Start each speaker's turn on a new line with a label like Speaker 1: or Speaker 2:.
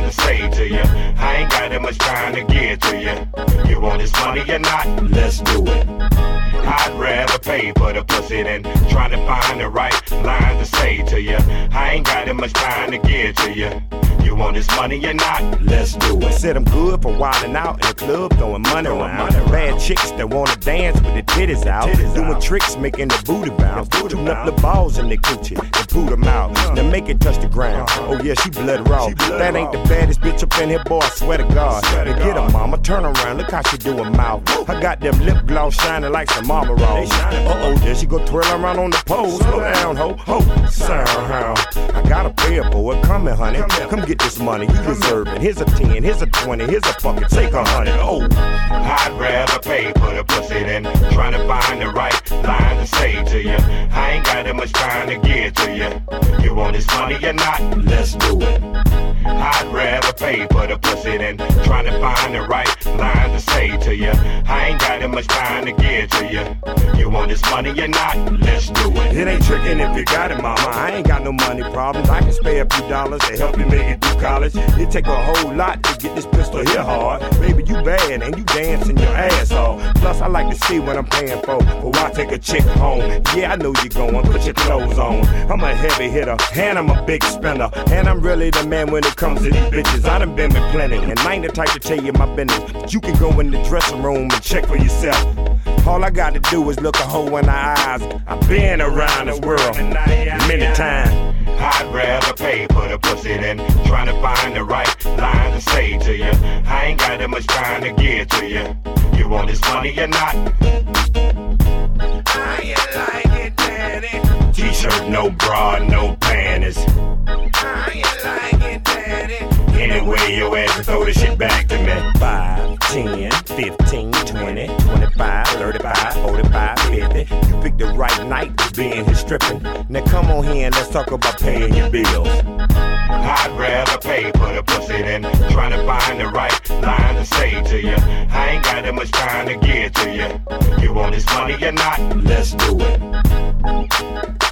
Speaker 1: to say to you. I ain't got that much time to give to you. You want this money or not? Let's do it. I'd rather pay for the pussy than trying to find the right line to say to you. I ain't got that much time to give to you. You want this money or not? Let's do it.
Speaker 2: Said I'm good for wildin' out in the club, throwing money around. Bad chicks that wanna dance with their titties out. Doing tricks, making the booty bounce. Shooting up the balls in the coochie and put them out. Now make it touch the ground. Oh yeah, she blood raw. That ain't the baddest bitch up in here, boy, I swear to God. And get her mama, turn around, look how she doing mouth. I got them lip gloss shining like some Marlboro. Uh-oh, there she go twirl around on the pole. Slow down, ho, ho, sound. I got a pair for it, come here, honey. Come get this money, you deserve it. Here's a 10, here's a 20, here's a fucking take 100. Oh,
Speaker 1: I'd rather pay for the pussy than trying to find the right line to say to you. I ain't got that much time to give to you. You want this money or not? Let's do it. I'd rather pay for the pussy than trying to find the right line to say to you. I ain't got that much time to give to you. You want this money or not? Let's do it.
Speaker 2: It ain't tricking if you got it, mama. I ain't got no money problems. I can spare a few dollars to help you make it through college. It take a whole lot to get this pistol here hard. Baby, you bad and you dancing your ass off. Plus, I like to see what I'm paying for. Or I take a chick home. Yeah, I know you going. Put your clothes on. I'm a heavy hitter and I'm a big spender. And I'm really the man when it comes to these bitches. I done been with plenty, and I ain't the type to tell you my business. But you can go in the dressing room and check for yourself. All I got to do is look a hoe in the eyes. I've been around this world many times.
Speaker 1: I'd rather pay for the pussy than trying to find the right line to say to you. I ain't got that much time to give to you. You want this money or not?
Speaker 2: How you like it, daddy?
Speaker 1: T-shirt, no bra, no panties.
Speaker 2: How you like it, daddy?
Speaker 1: Anyway, your ass throw the shit back to me.
Speaker 2: 5, 10, 15, 20, 25, 35, 45, 50. You picked the right night to be in here stripping. Now come on here and let's talk about paying your bills.
Speaker 1: I'd rather pay for the pussy than trying to find the right line to say to you. I ain't got that much time to give to you. You want this money or not? Let's do it.